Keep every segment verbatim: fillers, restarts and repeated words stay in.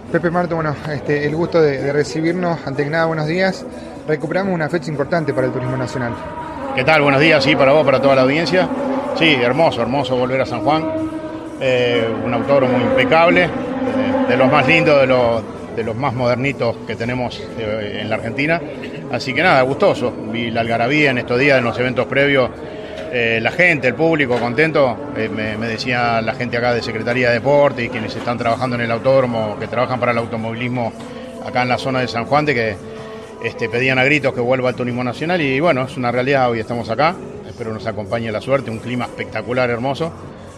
Pepe Marto, bueno, este, el gusto de, de recibirnos. Ante que nada, buenos días. Recuperamos una fecha importante para el turismo nacional. ¿Qué tal? Buenos días, sí, para vos, para toda la audiencia. Sí, hermoso, hermoso volver a San Juan. Eh, un autódromo impecable, eh, de los más lindos, de los, de los más modernitos que tenemos eh, en la Argentina. Así que nada, gustoso. Vi la algarabía en estos días, en los eventos previos. Eh, la gente, el público contento, eh, me, me decía la gente acá de Secretaría de Deporte y quienes están trabajando en el autódromo, que trabajan para el automovilismo acá en la zona de San Juan, de que este, pedían a gritos que vuelva al turismo nacional y bueno, es una realidad, hoy estamos acá, espero nos acompañe la suerte, un clima espectacular, hermoso,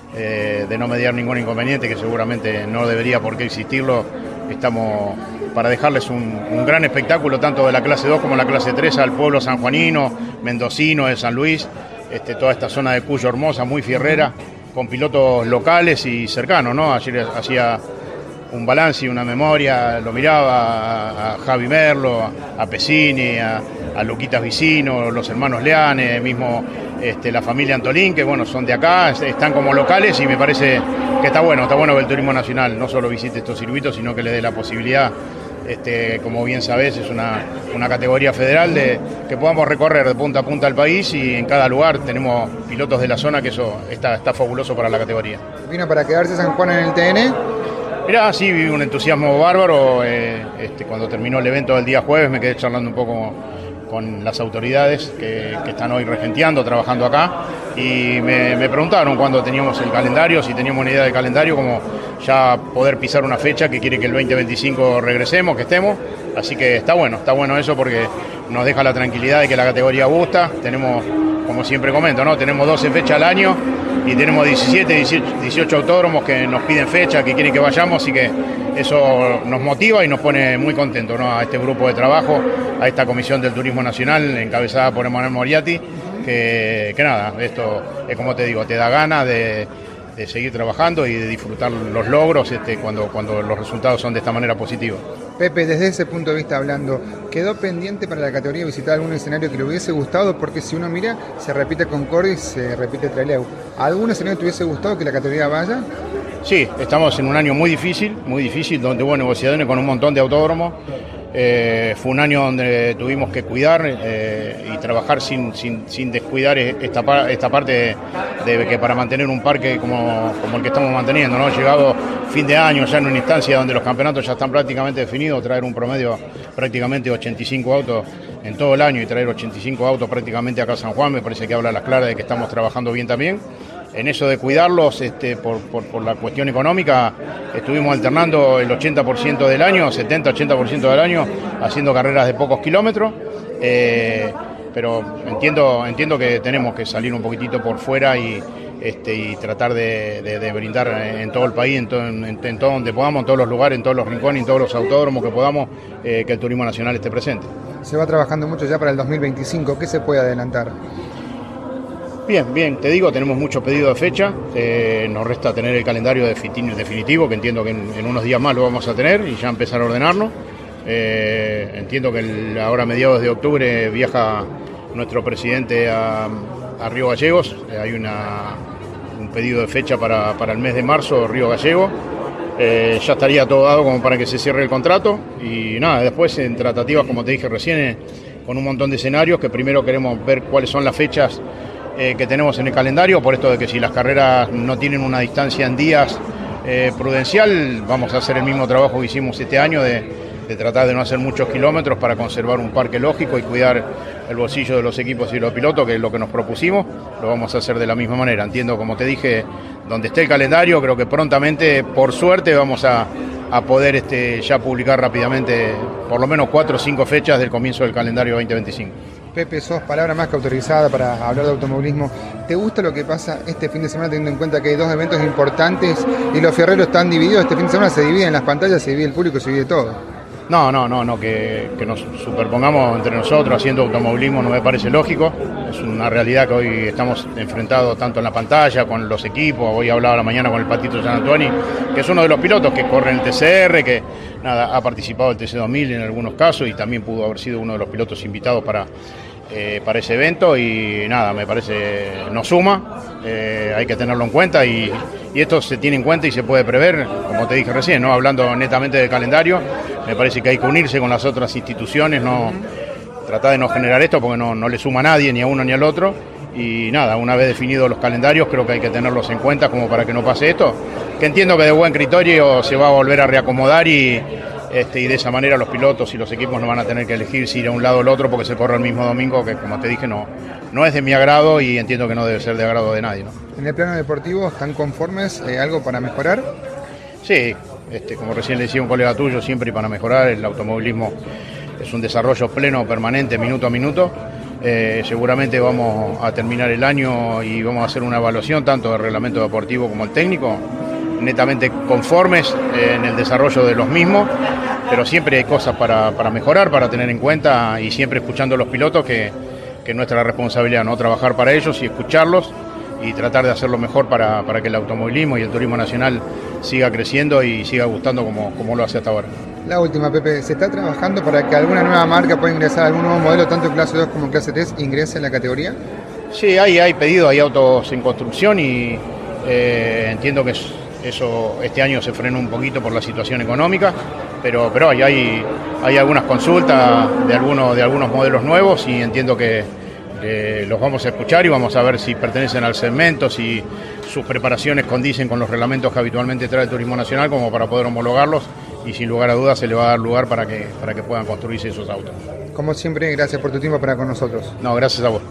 eh, de no mediar ningún inconveniente, que seguramente no debería por qué existirlo. Estamos para dejarles un, un gran espectáculo, tanto de la clase dos como la clase tres, al pueblo sanjuanino, mendocino, de San Luis. Este, toda esta zona de Cuyo hermosa, muy fierrera, con pilotos locales y cercanos, ¿no? Ayer hacía un balance y una memoria, lo miraba a, a Javi Merlo, a, a Pesini, a, a Luquitas Vicino, los hermanos Leane, mismo este, la familia Antolín, que bueno, son de acá, están como locales y me parece que está bueno, está bueno que el turismo nacional no solo visite estos circuitos, sino que le dé la posibilidad. Este, como bien sabés, es una, una categoría federal de que podamos recorrer de punta a punta el país y en cada lugar tenemos pilotos de la zona, que eso está, está fabuloso para la categoría. ¿Vino para quedarse San Juan en el T N? Mirá, sí, viví un entusiasmo bárbaro. Eh, este, cuando terminó el evento del día jueves me quedé charlando un poco con las autoridades que, que están hoy regenteando, trabajando acá, y me, me preguntaron cuándo teníamos el calendario, si teníamos una idea del calendario, como ya poder pisar una fecha que quiere que el veinte veinticinco regresemos, que estemos, así que está bueno, está bueno eso porque nos deja la tranquilidad de que la categoría gusta. Tenemos, como siempre comento, ¿no? Tenemos doce fechas al año y tenemos diecisiete, dieciocho autódromos que nos piden fecha, que quieren que vayamos, así que eso nos motiva y nos pone muy contentos, ¿no? A este grupo de trabajo, a esta Comisión del Turismo Nacional encabezada por Emanuel Moriati, que, que nada, esto es como te digo, te da ganas de, de seguir trabajando y de disfrutar los logros este, cuando, cuando los resultados son de esta manera positiva. Pepe, desde ese punto de vista hablando, ¿quedó pendiente para la categoría visitar algún escenario que le hubiese gustado? Porque si uno mira, se repite Concordia y se repite Trelew. ¿Algún escenario que te hubiese gustado que la categoría vaya? Sí, estamos en un año muy difícil, muy difícil, donde hubo negociaciones con un montón de autódromos. Eh, fue un año donde tuvimos que cuidar eh, y trabajar sin, sin, sin descuidar esta, esta parte de, de que para mantener un parque como, como el que estamos manteniendo, ¿no? Llegado fin de año, ya en una instancia donde los campeonatos ya están prácticamente definidos, traer un promedio prácticamente ochenta y cinco autos en todo el año y traer ochenta y cinco autos prácticamente acá a San Juan, me parece que habla a las claras de que estamos trabajando bien también. En eso de cuidarlos, este, por, por, por la cuestión económica, estuvimos alternando el ochenta por ciento del año, setenta a ochenta por ciento del año, haciendo carreras de pocos kilómetros, eh, pero entiendo, entiendo que tenemos que salir un poquitito por fuera y, este, y tratar de, de, de brindar en todo el país, en todo, en, en todo donde podamos, en todos los lugares, en todos los rincones, en todos los autódromos que podamos, eh, que el turismo nacional esté presente. Se va trabajando mucho ya para el dos mil veinticinco, ¿qué se puede adelantar? Bien, bien, te digo, tenemos muchos pedidos de fecha, eh, nos resta tener el calendario definitivo, que entiendo que en, en unos días más lo vamos a tener y ya empezar a ordenarlo. Eh, entiendo que el, ahora a mediados de octubre viaja nuestro presidente a, a Río Gallegos, eh, hay una, un pedido de fecha para, para el mes de marzo, Río Gallego. Eh, ya estaría todo dado como para que se cierre el contrato y nada, después en tratativas, como te dije recién, eh, con un montón de escenarios que primero queremos ver cuáles son las fechas Eh, que tenemos en el calendario, por esto de que si las carreras no tienen una distancia en días eh, prudencial, vamos a hacer el mismo trabajo que hicimos este año de, de tratar de no hacer muchos kilómetros para conservar un parque lógico y cuidar el bolsillo de los equipos y los pilotos, que es lo que nos propusimos. Lo vamos a hacer de la misma manera. Entiendo, como te dije, donde esté el calendario, creo que prontamente, por suerte, vamos a, a poder este, ya publicar rápidamente por lo menos cuatro o cinco fechas del comienzo del calendario veinte veinticinco. Pepe, sos palabra más que autorizada para hablar de automovilismo. ¿Te gusta lo que pasa este fin de semana, teniendo en cuenta que hay dos eventos importantes y los fierreros están divididos? Este fin de semana se dividen las pantallas, se divide el público, se divide todo. No, no, no, no que, que nos superpongamos entre nosotros haciendo automovilismo no me parece lógico. Es una realidad que hoy estamos enfrentados tanto en la pantalla, con los equipos. Hoy hablaba la mañana con el Patito San Antuani, que es uno de los pilotos que corre en el T C R, que nada, ha participado del T C dos mil en algunos casos y también pudo haber sido uno de los pilotos invitados para, eh, para ese evento. Y nada, me parece, nos suma, eh, hay que tenerlo en cuenta y, y esto se tiene en cuenta y se puede prever, como te dije recién, ¿no? Hablando netamente del calendario, me parece que hay que unirse con las otras instituciones, no tratar de no generar esto porque no, no le suma a nadie, ni a uno ni al otro, y nada, una vez definidos los calendarios creo que hay que tenerlos en cuenta como para que no pase esto, que entiendo que de buen criterio se va a volver a reacomodar y, este, y de esa manera los pilotos y los equipos no van a tener que elegir si ir a un lado o al otro porque se corre el mismo domingo, que como te dije no, no es de mi agrado y entiendo que no debe ser de agrado de nadie, ¿no? En el plano deportivo, ¿están conformes? Eh, ¿Algo para mejorar? Sí, este, como recién le decía un colega tuyo, siempre y para mejorar, el automovilismo es un desarrollo pleno, permanente, minuto a minuto. Eh, seguramente vamos a terminar el año y vamos a hacer una evaluación tanto del reglamento deportivo como el técnico, netamente conformes eh, en el desarrollo de los mismos, pero siempre hay cosas para, para mejorar, para tener en cuenta y siempre escuchando a los pilotos que, que es nuestra responsabilidad, ¿no? Trabajar para ellos y escucharlos y tratar de hacerlo mejor para, para que el automovilismo y el turismo nacional siga creciendo y siga gustando como, como lo hace hasta ahora. La última, Pepe, ¿se está trabajando para que alguna nueva marca pueda ingresar, algún nuevo modelo, tanto en clase dos como en clase tres, ingrese en la categoría? Sí, hay, hay pedido, hay autos en construcción y eh, entiendo que eso este año se frenó un poquito por la situación económica, pero, pero hay, hay, hay algunas consultas de algunos, de algunos modelos nuevos y entiendo que eh, los vamos a escuchar y vamos a ver si pertenecen al segmento, si sus preparaciones condicen con los reglamentos que habitualmente trae el Turismo Nacional como para poder homologarlos. Y sin lugar a dudas se le va a dar lugar para que, para que puedan construirse esos autos. Como siempre, gracias por tu tiempo para con nosotros. No, gracias a vos.